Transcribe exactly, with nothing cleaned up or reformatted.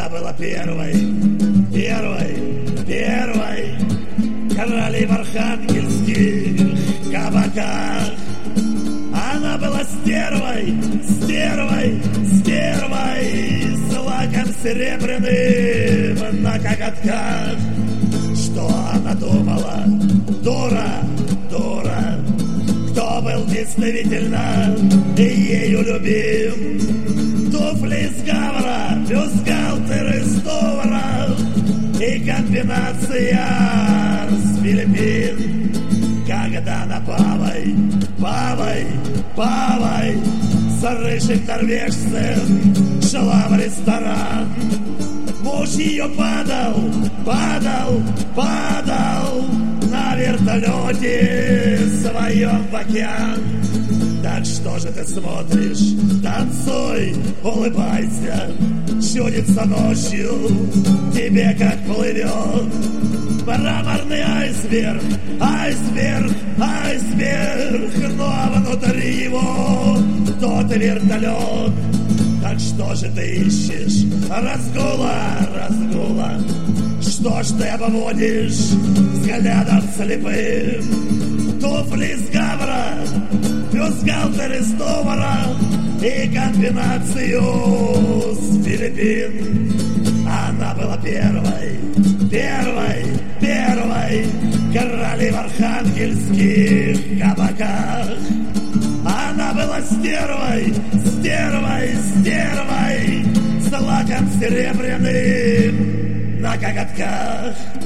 Она была первой, первой, первой королей в архангельских кабаках. Она была стервой, стервой, стервой, с лаком серебряным на коготках. Что она думала? Дура, дура. Кто был действительно ею любим? Туфли из гавра, бюстгальтер из Дувра и комбинация с Филиппин. Когда на павой, павой, павой с рыжим норвежцем шла в ресторан, муж ее падал, падал, падал на вертолете своем в океан. Так что же ты смотришь? Танцуй, улыбайся, чудится ночью тебе, как плывет мраморный айсберг, айсберг, айсберг, ну а внутри его тот вертолет. Так что же ты ищешь? Разгула, разгула. Что ж ты обводишь взглядом слепым? Туфли из гавра, бюстгальтер из Дувра и комбинацию с Филиппин. Она была первой, первой, первой королей в архангельских кабаках. Она была стервой, стервой, стервой с лаком серебряным на коготках.